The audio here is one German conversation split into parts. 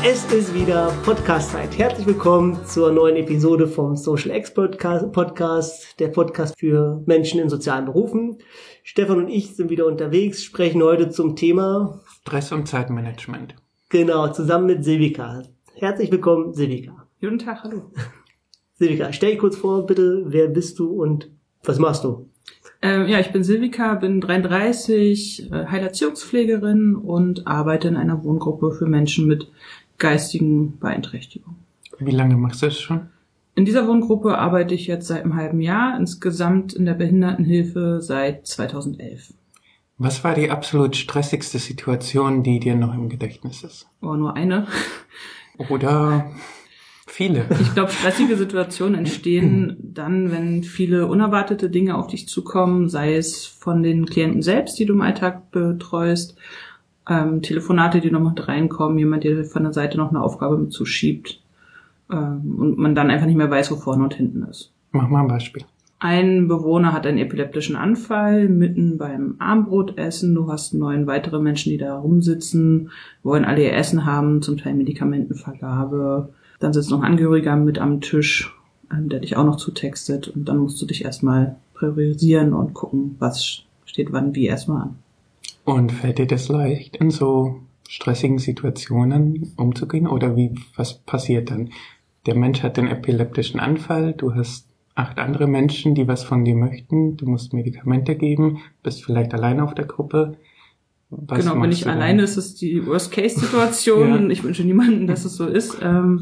Es ist wieder Podcast-Zeit. Herzlich willkommen zur neuen Episode vom Social Expert Podcast, der Podcast für Menschen in sozialen Berufen. Stefan und ich sind wieder unterwegs, sprechen heute zum Thema Stress und Zeitmanagement. Genau, zusammen mit Silvika. Herzlich willkommen, Silvika. Guten Tag, hallo. Silvika, stell dich kurz vor, bitte. Wer bist du und was machst du? Ich bin Silvika, bin 33, Heilerziehungspflegerin und arbeite in einer Wohngruppe für Menschen mit geistigen Beeinträchtigungen. Wie lange machst du das schon? In dieser Wohngruppe arbeite ich jetzt seit einem halben Jahr, insgesamt in der Behindertenhilfe seit 2011. Was war die absolut stressigste Situation, die dir noch im Gedächtnis ist? Oh, nur eine. Oder viele? Ich glaube, stressige Situationen entstehen dann, wenn viele unerwartete Dinge auf dich zukommen, sei es von den Klienten selbst, die du im Alltag betreust, Telefonate, die noch mit reinkommen, jemand, der von der Seite noch eine Aufgabe mit zuschiebt und man dann einfach nicht mehr weiß, wo vorne und hinten ist. Mach mal ein Beispiel. Ein Bewohner hat einen epileptischen Anfall mitten beim Abendbrotessen. Du hast 9 weitere Menschen, die da rumsitzen, wollen alle ihr Essen haben, zum Teil Medikamentenvergabe. Dann sitzt noch ein Angehöriger mit am Tisch, der dich auch noch zutextet. Und dann musst du dich erstmal priorisieren und gucken, was steht wann wie erstmal an. Und fällt dir das leicht, in so stressigen Situationen umzugehen? Oder was passiert dann? Der Mensch hat den epileptischen Anfall, du hast 8 andere Menschen, die was von dir möchten, du musst Medikamente geben, bist vielleicht alleine auf der Gruppe. Genau, wenn ich alleine ist es die Worst-Case-Situation. Ja. Ich wünsche niemandem, dass es so ist.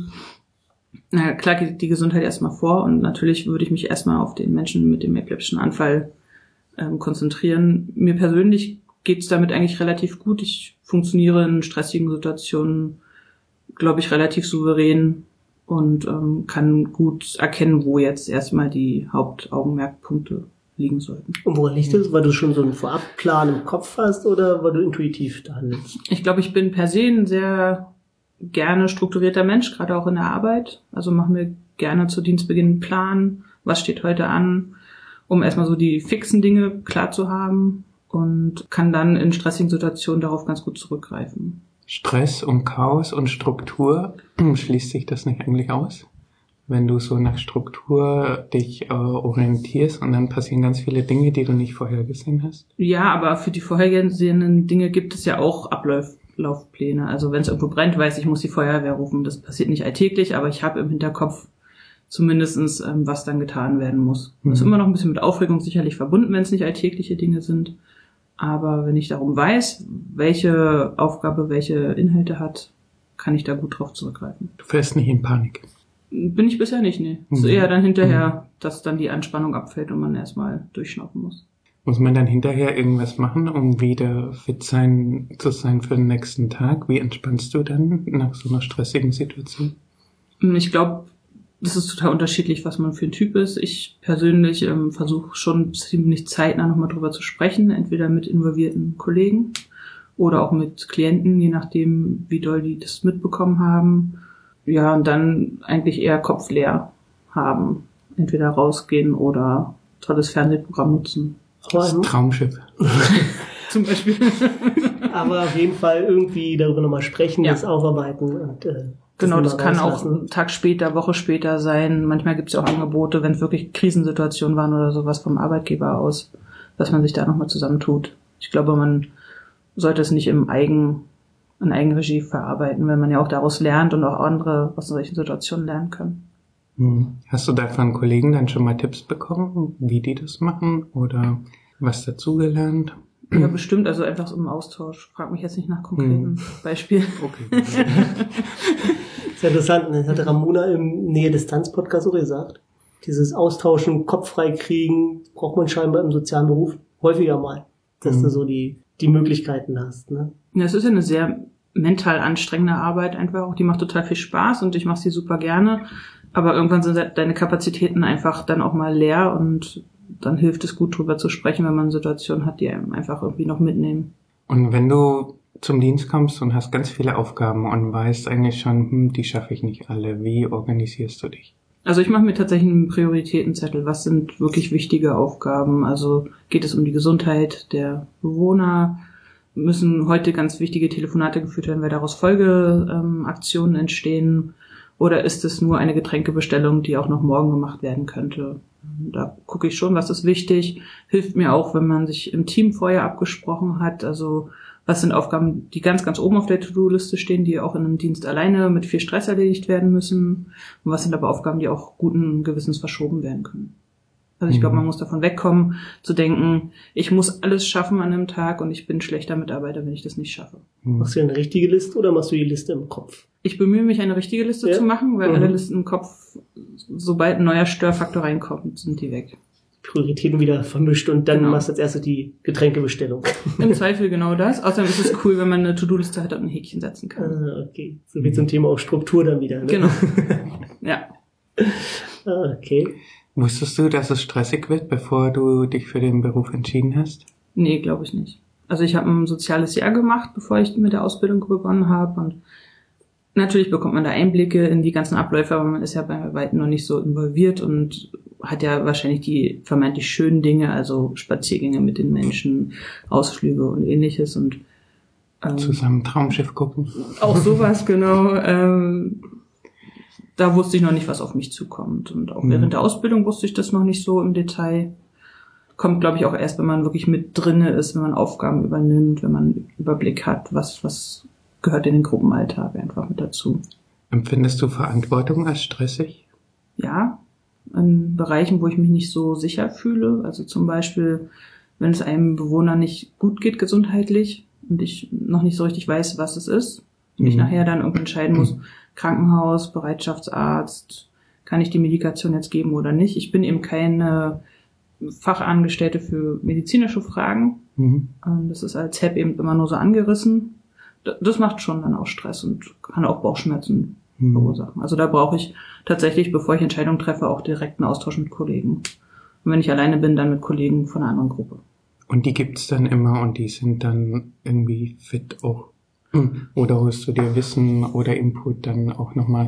Klar geht die Gesundheit erstmal vor und natürlich würde ich mich erstmal auf den Menschen mit dem epileptischen Anfall konzentrieren. Mir persönlich geht es damit eigentlich relativ gut. Ich funktioniere in stressigen Situationen, glaube ich, relativ souverän und kann gut erkennen, wo jetzt erstmal die Hauptaugenmerkpunkte liegen sollten. Und woran liegt das? Weil du schon so einen Vorabplan im Kopf hast oder weil du intuitiv da handelst? Ich glaube, ich bin per se ein sehr gerne strukturierter Mensch, gerade auch in der Arbeit. Also machen wir gerne zu Dienstbeginn einen Plan, was steht heute an, um erstmal so die fixen Dinge klar zu haben und kann dann in stressigen Situationen darauf ganz gut zurückgreifen. Stress und Chaos und Struktur, schließt sich das nicht eigentlich aus? Wenn du so nach Struktur dich orientierst und dann passieren ganz viele Dinge, die du nicht vorhergesehen hast? Ja, aber für die vorhergesehenen Dinge gibt es ja auch Ablaufpläne. Also wenn es irgendwo brennt, weiß ich, muss die Feuerwehr rufen. Das passiert nicht alltäglich, aber ich habe im Hinterkopf zumindestens, was dann getan werden muss. Das ist immer noch ein bisschen mit Aufregung sicherlich verbunden, wenn es nicht alltägliche Dinge sind. Aber wenn ich darum weiß, welche Aufgabe welche Inhalte hat, kann ich da gut drauf zurückgreifen. Du fällst nicht in Panik? Bin ich bisher nicht, nee. Es ist eher dann hinterher, dass dann die Anspannung abfällt und man erstmal durchschnaufen muss. Muss man dann hinterher irgendwas machen, um wieder fit zu sein für den nächsten Tag? Wie entspannst du dann nach so einer stressigen Situation? Ich glaube, das ist total unterschiedlich, was man für ein Typ ist. Ich persönlich versuche schon ziemlich zeitnah nochmal drüber zu sprechen, entweder mit involvierten Kollegen oder auch mit Klienten, je nachdem, wie doll die das mitbekommen haben. Ja, und dann eigentlich eher Kopf leer haben. Entweder rausgehen oder tolles Fernsehprogramm nutzen. Das Traumschiff. Zum Beispiel. Aber auf jeden Fall irgendwie darüber nochmal sprechen, das aufarbeiten. Und, genau, das kann auch einen Tag später, Woche später sein. Manchmal gibt es ja auch Angebote, wenn es wirklich Krisensituationen waren oder sowas vom Arbeitgeber aus, dass man sich da nochmal zusammentut. Ich glaube, man sollte es nicht in Eigenregie verarbeiten, wenn man ja auch daraus lernt und auch andere aus solchen Situationen lernen können. Hast du da von Kollegen dann schon mal Tipps bekommen, wie die das machen oder was dazugelernt? Ja, bestimmt, also einfach so im Austausch. Frag mich jetzt nicht nach konkreten Beispielen. Okay. Sehr interessant. Das hat Ramona im Nähe-Distanz-Podcast auch gesagt. Dieses Austauschen, Kopf frei kriegen, braucht man scheinbar im sozialen Beruf häufiger mal, dass du so die Möglichkeiten hast. Ne? Ja, es ist ja eine sehr mental anstrengende Arbeit einfach auch. Die macht total viel Spaß und ich mache sie super gerne. Aber irgendwann sind deine Kapazitäten einfach dann auch mal leer und dann hilft es gut, drüber zu sprechen, wenn man Situationen hat, die einem einfach irgendwie noch mitnehmen. Und wenn du zum Dienst kommst und hast ganz viele Aufgaben und weißt eigentlich schon, die schaffe ich nicht alle, wie organisierst du dich? Also ich mache mir tatsächlich einen Prioritätenzettel. Was sind wirklich wichtige Aufgaben? Also geht es um die Gesundheit der Bewohner? müssen heute ganz wichtige Telefonate geführt werden, weil daraus Folgeaktionen entstehen? Oder ist es nur eine Getränkebestellung, die auch noch morgen gemacht werden könnte? Da gucke ich schon, was ist wichtig. Hilft mir auch, wenn man sich im Team vorher abgesprochen hat. Also was sind Aufgaben, die ganz, ganz oben auf der To-Do-Liste stehen, die auch in einem Dienst alleine mit viel Stress erledigt werden müssen? Und was sind aber Aufgaben, die auch guten Gewissens verschoben werden können? Also ich glaube, man muss davon wegkommen, zu denken, ich muss alles schaffen an einem Tag und ich bin schlechter Mitarbeiter, wenn ich das nicht schaffe. Machst du eine richtige Liste oder machst du die Liste im Kopf? Ich bemühe mich, eine richtige Liste zu machen, weil alle Listen im Kopf, sobald ein neuer Störfaktor reinkommt, sind die weg. Prioritäten wieder vermischt und dann machst du als erstes die Getränkebestellung. Im Zweifel genau das. Außerdem ist es cool, wenn man eine To-Do-Liste hat und ein Häkchen setzen kann. Ah, okay. So wie zum Thema auch Struktur dann wieder. Ne? Genau. Ja. Okay. Wusstest du, dass es stressig wird, bevor du dich für den Beruf entschieden hast? Nee, glaube ich nicht. Also ich habe ein soziales Jahr gemacht, bevor ich mit der Ausbildung begonnen habe. Und natürlich bekommt man da Einblicke in die ganzen Abläufe, aber man ist ja bei weitem noch nicht so involviert und hat ja wahrscheinlich die vermeintlich schönen Dinge, also Spaziergänge mit den Menschen, Ausflüge und ähnliches. Und zusammen Traumschiff gucken. Auch sowas, genau. Da wusste ich noch nicht, was auf mich zukommt. Und auch während der Ausbildung wusste ich das noch nicht so im Detail. Kommt, glaube ich, auch erst, wenn man wirklich mit drinne ist, wenn man Aufgaben übernimmt, wenn man Überblick hat, was gehört in den Gruppenalltag einfach mit dazu. Empfindest du Verantwortung als stressig? Ja, in Bereichen, wo ich mich nicht so sicher fühle. Also zum Beispiel, wenn es einem Bewohner nicht gut geht gesundheitlich und ich noch nicht so richtig weiß, was es ist. Und ich nachher dann irgendwie entscheiden muss, Krankenhaus, Bereitschaftsarzt, kann ich die Medikation jetzt geben oder nicht? Ich bin eben keine Fachangestellte für medizinische Fragen. Das ist als HEP eben immer nur so angerissen. Das macht schon dann auch Stress und kann auch Bauchschmerzen verursachen. Also da brauche ich tatsächlich, bevor ich Entscheidungen treffe, auch direkt einen Austausch mit Kollegen. Und wenn ich alleine bin, dann mit Kollegen von einer anderen Gruppe. Und die gibt's dann immer und die sind dann irgendwie fit auch. Oder holst du dir Wissen oder Input dann auch nochmal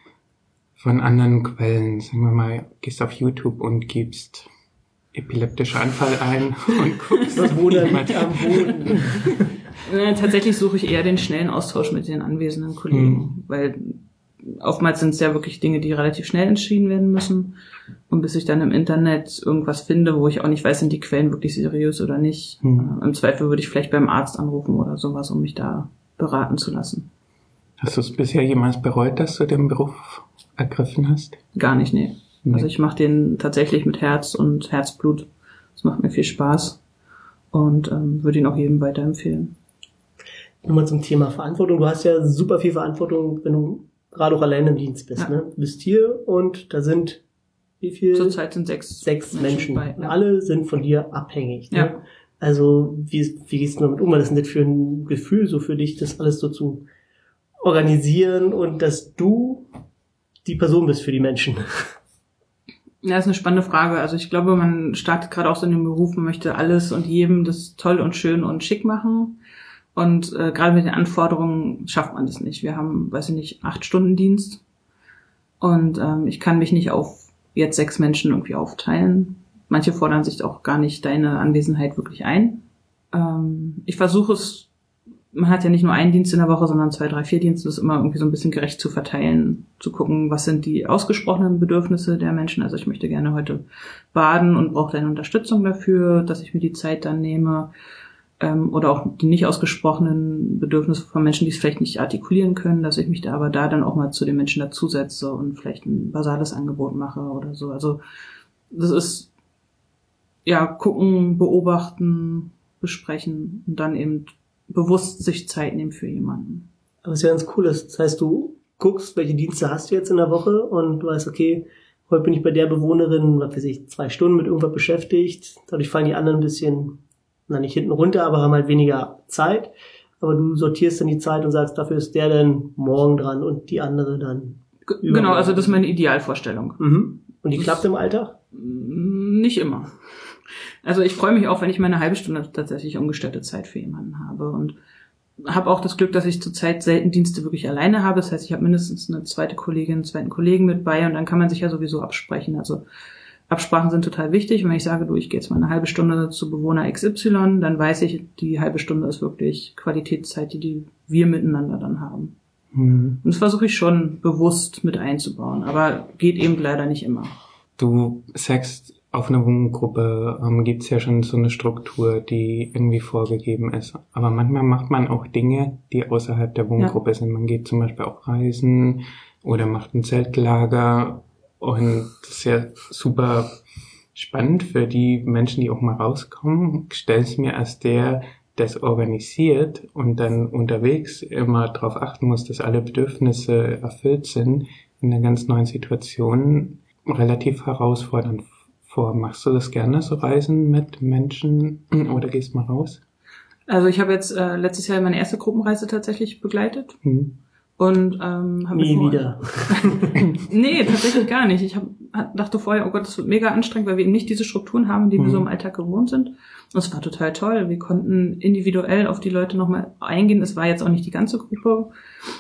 von anderen Quellen? Sagen wir mal, gehst auf YouTube und gibst epileptischer Anfall ein und guckst, was Bruder liegt am Boden. Tatsächlich suche ich eher den schnellen Austausch mit den anwesenden Kollegen, weil oftmals sind es ja wirklich Dinge, die relativ schnell entschieden werden müssen. Und bis ich dann im Internet irgendwas finde, wo ich auch nicht weiß, sind die Quellen wirklich seriös oder nicht. Im Zweifel würde ich vielleicht beim Arzt anrufen oder sowas, um mich da beraten zu lassen. Hast du es bisher jemals bereut, dass du den Beruf ergriffen hast? Gar nicht, nee. Also ich mache den tatsächlich mit Herz und Herzblut. Das macht mir viel Spaß und würde ihn auch jedem weiterempfehlen. Nochmal zum Thema Verantwortung. Du hast ja super viel Verantwortung, wenn du gerade auch alleine im Dienst bist. Ja. Ne? Du bist hier und da sind wie viel? Zurzeit sind sechs Menschen bei. Ja. Alle sind von dir abhängig. Ne? Ja. Also wie gehst du damit um? Was ist denn das für ein Gefühl so für dich, das alles so zu organisieren und dass du die Person bist für die Menschen? Ja, das ist eine spannende Frage. Also ich glaube, man startet gerade auch so in dem Beruf, man möchte alles und jedem das toll und schön und schick machen. Und gerade mit den Anforderungen schafft man das nicht. Wir haben, 8-Stunden-Dienst. Und ich kann mich nicht auf jetzt 6 Menschen irgendwie aufteilen. Manche fordern sich auch gar nicht deine Anwesenheit wirklich ein. Ich versuche es, man hat ja nicht nur einen Dienst in der Woche, sondern 2, 3, 4 Dienste, das immer irgendwie so ein bisschen gerecht zu verteilen, zu gucken, was sind die ausgesprochenen Bedürfnisse der Menschen. Also ich möchte gerne heute baden und brauche deine Unterstützung dafür, dass ich mir die Zeit dann nehme. Oder auch die nicht ausgesprochenen Bedürfnisse von Menschen, die es vielleicht nicht artikulieren können, dass ich mich da aber dann auch mal zu den Menschen dazusetze und vielleicht ein basales Angebot mache oder so. Also das ist ja gucken, beobachten, besprechen und dann eben bewusst sich Zeit nehmen für jemanden. Aber es ist ja ganz cool. Das heißt, du guckst, welche Dienste hast du jetzt in der Woche und du weißt, okay, heute bin ich bei der Bewohnerin, 2 Stunden mit irgendwas beschäftigt. Dadurch fallen die anderen ein bisschen, nicht hinten runter, aber haben halt weniger Zeit. Aber du sortierst dann die Zeit und sagst, dafür ist der dann morgen dran und die andere dann übermorgen. Genau, also das ist meine Idealvorstellung. Mhm. Und die klappt im Alltag? Nicht immer. Also ich freue mich auch, wenn ich meine halbe Stunde tatsächlich ungestörte Zeit für jemanden habe und habe auch das Glück, dass ich zurzeit selten Dienste wirklich alleine habe. Das heißt, ich habe mindestens eine zweite Kollegin, einen zweiten Kollegen mit bei und dann kann man sich ja sowieso absprechen. Also Absprachen sind total wichtig. Und wenn ich sage, du, ich gehe jetzt mal eine halbe Stunde zu Bewohner XY, dann weiß ich, die halbe Stunde ist wirklich Qualitätszeit, die wir miteinander dann haben. Und das versuche ich schon bewusst mit einzubauen, aber geht eben leider nicht immer. Du sagst, auf einer Wohngruppe gibt's ja schon so eine Struktur, die irgendwie vorgegeben ist. Aber manchmal macht man auch Dinge, die außerhalb der Wohngruppe sind. Man geht zum Beispiel auch reisen oder macht ein Zeltlager. Und das ist ja super spannend für die Menschen, die auch mal rauskommen. Ich stelle es mir als der das organisiert und dann unterwegs immer darauf achten muss, dass alle Bedürfnisse erfüllt sind, in einer ganz neuen Situation relativ herausfordernd vor. Machst du das gerne, so Reisen mit Menschen, oder gehst mal raus? Also ich habe jetzt letztes Jahr meine erste Gruppenreise tatsächlich begleitet. Und nie wieder. Nee, tatsächlich gar nicht. Ich dachte vorher, oh Gott, das wird mega anstrengend, weil wir eben nicht diese Strukturen haben, die wir so im Alltag gewohnt sind. Und es war total toll. Wir konnten individuell auf die Leute nochmal eingehen. Es war jetzt auch nicht die ganze Gruppe.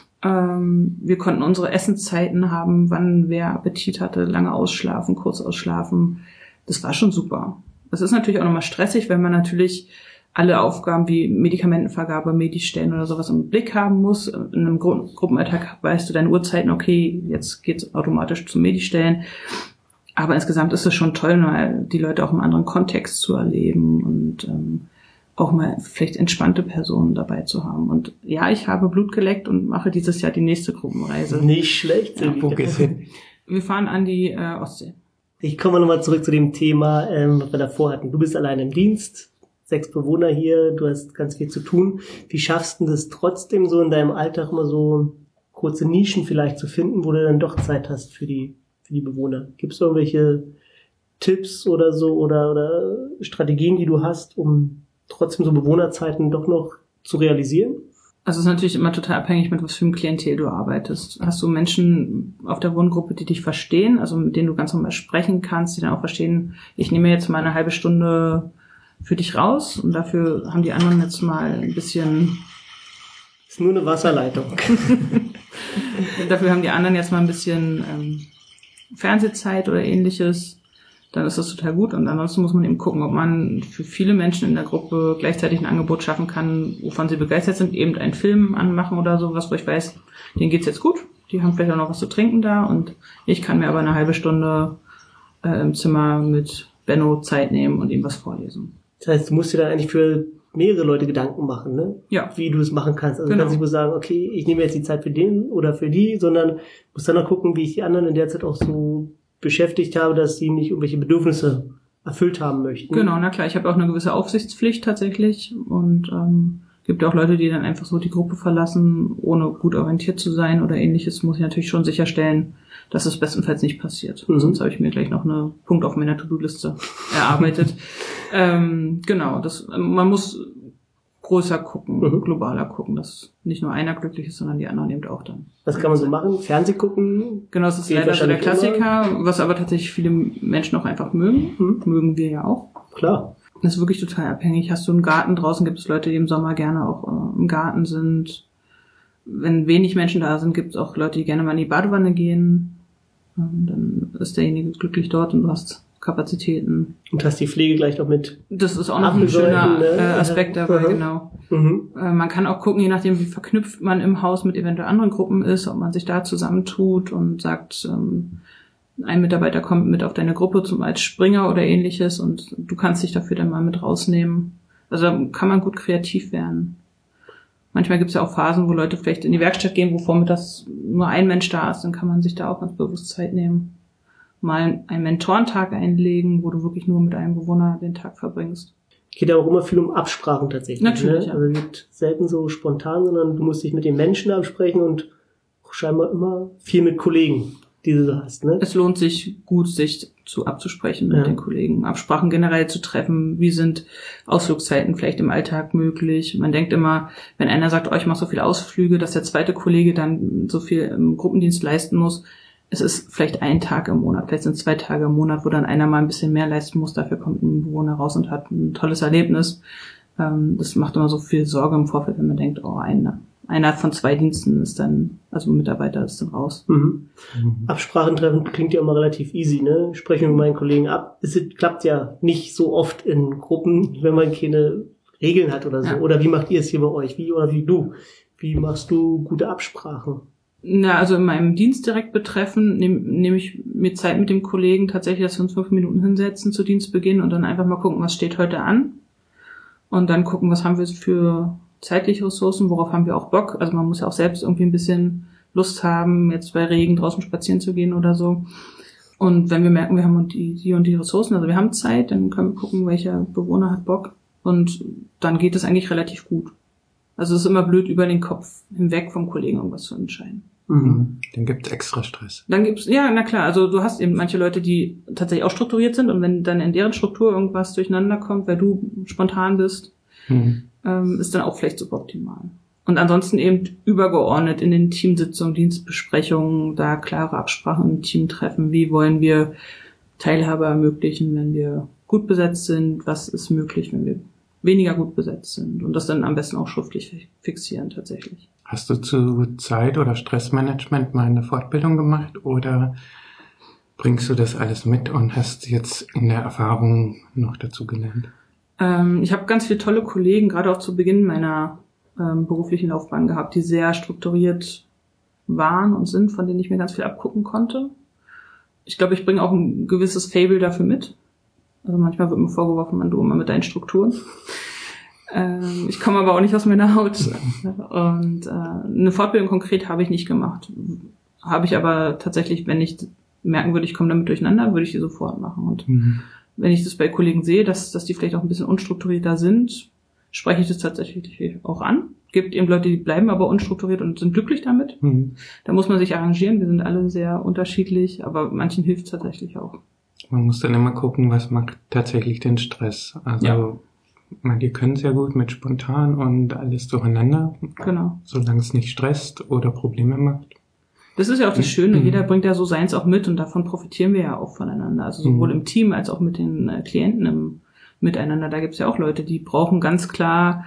Wir konnten unsere Essenszeiten haben, wann wer Appetit hatte, lange ausschlafen, kurz ausschlafen. Das war schon super. Das ist natürlich auch nochmal stressig, wenn man natürlich alle Aufgaben wie Medikamentenvergabe, Medistellen oder sowas im Blick haben muss. In einem Gruppenalltag weißt du deine Uhrzeiten, okay, jetzt geht's automatisch zu Medistellen. Aber insgesamt ist es schon toll, mal die Leute auch im anderen Kontext zu erleben und auch mal vielleicht entspannte Personen dabei zu haben. Und ja, ich habe Blut geleckt und mache dieses Jahr die nächste Gruppenreise. Nicht schlecht. Ja, wo geht's hin? Wir fahren an die Ostsee. Ich komme nochmal zurück zu dem Thema, was wir davor hatten. Du bist allein im Dienst, 6 Bewohner hier, du hast ganz viel zu tun. Wie schaffst du das trotzdem so in deinem Alltag mal so kurze Nischen vielleicht zu finden, wo du dann doch Zeit hast für die Bewohner? Gibt es irgendwelche Tipps oder so oder Strategien, die du hast, um trotzdem so Bewohnerzeiten doch noch zu realisieren? Also es ist natürlich immer total abhängig, mit was für einem Klientel du arbeitest. Hast du Menschen auf der Wohngruppe, die dich verstehen, also mit denen du ganz normal sprechen kannst, die dann auch verstehen, ich nehme jetzt mal eine halbe Stunde für dich raus und dafür haben die anderen jetzt mal ein bisschen... Das ist nur eine Wasserleitung. Dafür haben die anderen jetzt mal ein bisschen Fernsehzeit oder ähnliches. Dann ist das total gut. Und ansonsten muss man eben gucken, ob man für viele Menschen in der Gruppe gleichzeitig ein Angebot schaffen kann, wovon sie begeistert sind, eben einen Film anmachen oder sowas, wo ich weiß, denen geht's jetzt gut. Die haben vielleicht auch noch was zu trinken da und ich kann mir aber eine halbe Stunde im Zimmer mit Benno Zeit nehmen und ihm was vorlesen. Das heißt, du musst dir dann eigentlich für mehrere Leute Gedanken machen, ne? Ja. Wie du es machen kannst. Also genau. Du kannst nicht nur sagen, okay, ich nehme jetzt die Zeit für den oder für die, sondern musst dann noch gucken, wie ich die anderen in der Zeit auch so beschäftigt habe, dass sie nicht irgendwelche Bedürfnisse erfüllt haben möchten. Genau, na klar, ich habe auch eine gewisse Aufsichtspflicht tatsächlich und gibt ja auch Leute, die dann einfach so die Gruppe verlassen, ohne gut orientiert zu sein oder ähnliches, muss ich natürlich schon sicherstellen, dass es bestenfalls nicht passiert. Sonst habe ich mir gleich noch einen Punkt auf meiner To-Do-Liste erarbeitet. Genau, man muss größer gucken, globaler gucken, dass nicht nur einer glücklich ist, sondern die anderen eben auch dann. Was kann man so machen? Fernseh gucken? Genau, das ist leider so der Klassiker, was aber tatsächlich viele Menschen auch einfach mögen. Mögen wir ja auch. Klar. Das ist wirklich total abhängig. Hast du einen Garten draußen, gibt es Leute, die im Sommer gerne auch im Garten sind. Wenn wenig Menschen da sind, gibt es auch Leute, die gerne mal in die Badewanne gehen. Dann ist derjenige glücklich dort und du hast Kapazitäten. Und hast die Pflege gleich noch mit. Das ist auch noch ein schöner Aspekt dabei, genau. Man kann auch gucken, je nachdem, wie verknüpft man im Haus mit eventuell anderen Gruppen ist, ob man sich da zusammentut und sagt, ein Mitarbeiter kommt mit auf deine Gruppe als Springer oder ähnliches und du kannst dich dafür dann mal mit rausnehmen. Also da kann man gut kreativ werden. Manchmal gibt es ja auch Phasen, wo Leute vielleicht in die Werkstatt gehen, wo vormittags nur ein Mensch da ist, dann kann man sich da auch ganz bewusst Zeit nehmen. Mal einen Mentorentag einlegen, wo du wirklich nur mit einem Bewohner den Tag verbringst. Geht ja auch immer viel um Absprachen tatsächlich. Natürlich, ne? ja. Also es wird selten so spontan, sondern du musst dich mit den Menschen absprechen und scheinbar immer viel mit Kollegen, die du da hast. Ne? Es lohnt sich gut, sich abzusprechen mit den Kollegen, Absprachen generell zu treffen. Wie sind Ausflugszeiten vielleicht im Alltag möglich? Man denkt immer, wenn einer sagt, ich mache so viele Ausflüge, dass der zweite Kollege dann so viel im Gruppendienst leisten muss. Es ist vielleicht ein Tag im Monat, vielleicht sind 2 Tage im Monat, wo dann einer mal ein bisschen mehr leisten muss. Dafür kommt ein Bewohner raus und hat ein tolles Erlebnis. Das macht immer so viel Sorge im Vorfeld, wenn man denkt, einer von 2 Diensten ist dann, also Mitarbeiter ist dann raus. Absprachen treffen klingt ja immer relativ easy, ne? Sprechen wir mit meinen Kollegen ab. Es klappt ja nicht so oft in Gruppen, wenn man keine Regeln hat oder so. Ja. Oder wie macht ihr es hier bei euch? Wie machst du gute Absprachen? Na, also in meinem Dienst direkt betreffend nehme ich mir Zeit mit dem Kollegen tatsächlich, dass wir uns 5 Minuten hinsetzen zu Dienstbeginn und dann einfach mal gucken, was steht heute an. Und dann gucken, was haben wir für zeitliche Ressourcen, worauf haben wir auch Bock. Also man muss ja auch selbst irgendwie ein bisschen Lust haben, jetzt bei Regen draußen spazieren zu gehen oder so. Und wenn wir merken, wir haben die und die Ressourcen, also wir haben Zeit, dann können wir gucken, welcher Bewohner hat Bock. Und dann geht es eigentlich relativ gut. Also es ist immer blöd, über den Kopf hinweg vom Kollegen irgendwas zu entscheiden. Dann gibt's extra Stress. Ja, na klar, also du hast eben manche Leute, die tatsächlich auch strukturiert sind und wenn dann in deren Struktur irgendwas durcheinander kommt, weil du spontan bist, ist dann auch vielleicht suboptimal. Und ansonsten eben übergeordnet in den Teamsitzungen, Dienstbesprechungen, da klare Absprachen im Team treffen. Wie wollen wir Teilhabe ermöglichen, wenn wir gut besetzt sind? Was ist möglich, wenn wir weniger gut besetzt sind? Und das dann am besten auch schriftlich fixieren tatsächlich. Hast du zu Zeit- oder Stressmanagement mal eine Fortbildung gemacht oder bringst du das alles mit und hast jetzt in der Erfahrung noch dazu gelernt? Ich habe ganz viele tolle Kollegen, gerade auch zu Beginn meiner beruflichen Laufbahn gehabt, die sehr strukturiert waren und sind, von denen ich mir ganz viel abgucken konnte. Ich glaube, ich bringe auch ein gewisses Faible dafür mit. Also manchmal wird mir vorgeworfen, du immer mit deinen Strukturen. Ich komme aber auch nicht aus meiner Haut. Und eine Fortbildung konkret habe ich nicht gemacht. Habe ich aber tatsächlich, wenn ich merken würde, ich komme damit durcheinander, würde ich die sofort machen. Und wenn ich das bei Kollegen sehe, dass die vielleicht auch ein bisschen unstrukturierter sind, spreche ich das tatsächlich auch an. Gibt eben Leute, die bleiben aber unstrukturiert und sind glücklich damit. Da muss man sich arrangieren. Wir sind alle sehr unterschiedlich, aber manchen hilft es tatsächlich auch. Man muss dann immer gucken, was macht tatsächlich den Stress. Also manche können sehr gut mit spontan und alles durcheinander. Genau. Solange es nicht stresst oder Probleme macht. Das ist ja auch das Schöne. Jeder bringt ja so seins auch mit und davon profitieren wir ja auch voneinander. Also sowohl im Team als auch mit den Klienten miteinander. Da gibt es ja auch Leute, die brauchen ganz klar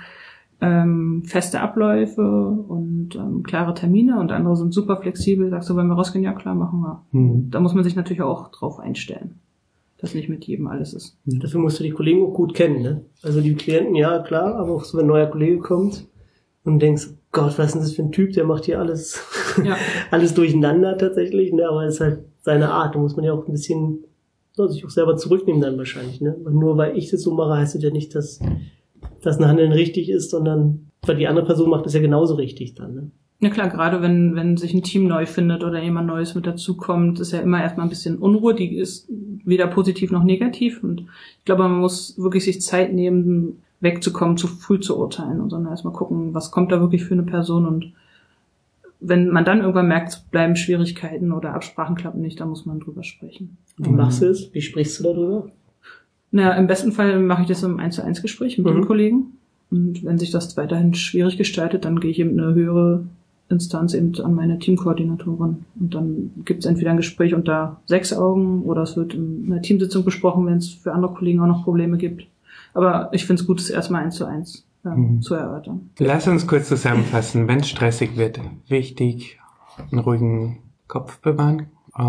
feste Abläufe und klare Termine und andere sind super flexibel. Sagst du, wenn wir rausgehen, ja klar, machen wir. Da muss man sich natürlich auch drauf einstellen, dass nicht mit jedem alles ist. Dafür musst du die Kollegen auch gut kennen, ne? Also die Klienten, ja klar, aber auch so, wenn ein neuer Kollege kommt und denkst, Gott, was ist denn das für ein Typ, der macht hier alles, alles durcheinander tatsächlich, ne? Aber es ist halt seine Art, da muss man ja auch ein bisschen sich auch selber zurücknehmen dann wahrscheinlich, ne? Und nur weil ich das so mache, heißt es ja nicht, dass ein Handeln richtig ist, sondern weil die andere Person macht es ja genauso richtig dann, ne? Ja klar, gerade wenn sich ein Team neu findet oder jemand Neues mit dazukommt, ist ja immer erstmal ein bisschen Unruhe, die ist weder positiv noch negativ und ich glaube, man muss wirklich sich Zeit nehmen, wegzukommen, zu früh zu urteilen, sondern erstmal gucken, was kommt da wirklich für eine Person und wenn man dann irgendwann merkt, es bleiben Schwierigkeiten oder Absprachen klappen nicht, dann muss man drüber sprechen. Wie machst du es? Wie sprichst du darüber? Na, im besten Fall mache ich das im 1:1 Gespräch mit dem Kollegen. Und wenn sich das weiterhin schwierig gestaltet, dann gehe ich eben eine höhere Instanz eben an meine Teamkoordinatorin. Und dann gibt es entweder ein Gespräch unter 6 Augen oder es wird in einer Teamsitzung besprochen, wenn es für andere Kollegen auch noch Probleme gibt. Aber ich finde es gut, es erstmal 1:1 zu erörtern. Lass uns kurz zusammenfassen. Wenn es stressig wird, wichtig, einen ruhigen Kopf bewahren,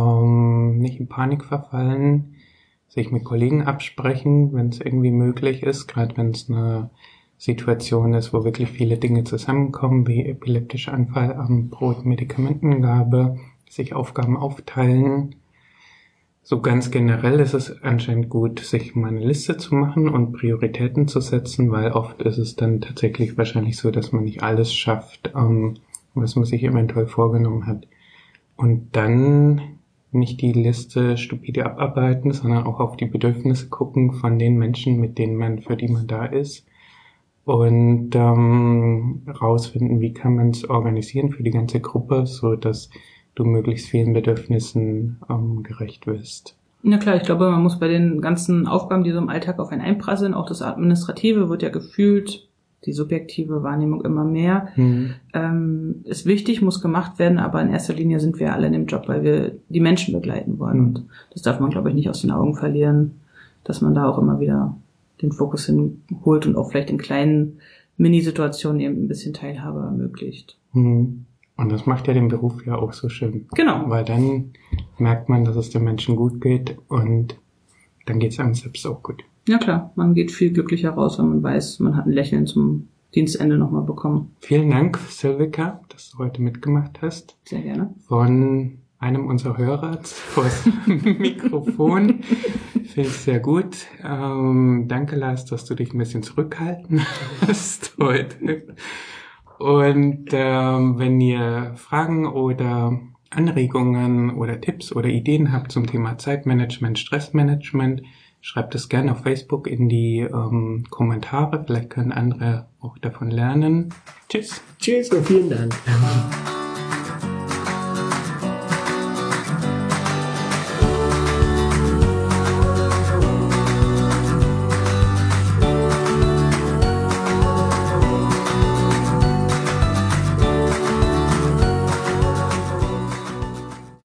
nicht in Panik verfallen, sich mit Kollegen absprechen, wenn es irgendwie möglich ist, gerade wenn es eine Situation ist, wo wirklich viele Dinge zusammenkommen, wie epileptischer Anfall, Abendbrot, Medikamentengabe, sich Aufgaben aufteilen. So ganz generell ist es anscheinend gut, sich mal eine Liste zu machen und Prioritäten zu setzen, weil oft ist es dann tatsächlich wahrscheinlich so, dass man nicht alles schafft, was man sich eventuell vorgenommen hat. Und dann nicht die Liste stupide abarbeiten, sondern auch auf die Bedürfnisse gucken von den Menschen, für die man da ist. Und rausfinden, wie kann man es organisieren für die ganze Gruppe, so dass du möglichst vielen Bedürfnissen gerecht wirst. Na klar, ich glaube, man muss bei den ganzen Aufgaben, die so im Alltag auf einen einprasseln, auch das Administrative wird ja gefühlt, die subjektive Wahrnehmung immer mehr, ist wichtig, muss gemacht werden, aber in erster Linie sind wir alle in dem Job, weil wir die Menschen begleiten wollen. Und das darf man, glaube ich, nicht aus den Augen verlieren, dass man da auch immer wieder den Fokus hinholt und auch vielleicht in kleinen Minisituationen eben ein bisschen Teilhabe ermöglicht. Und das macht ja den Beruf ja auch so schön. Genau. Weil dann merkt man, dass es den Menschen gut geht und dann geht es einem selbst auch gut. Ja klar, man geht viel glücklicher raus, wenn man weiß, man hat ein Lächeln zum Dienstende nochmal bekommen. Vielen Dank, Silvika, dass du heute mitgemacht hast. Sehr gerne. Von einem unserer Hörer vors Mikrofon. Finde ich sehr gut. Danke, Lars, dass du dich ein bisschen zurückhalten hast heute. Und wenn ihr Fragen oder Anregungen oder Tipps oder Ideen habt zum Thema Zeitmanagement, Stressmanagement, schreibt es gerne auf Facebook in die Kommentare. Vielleicht können andere auch davon lernen. Tschüss. Tschüss und vielen Dank.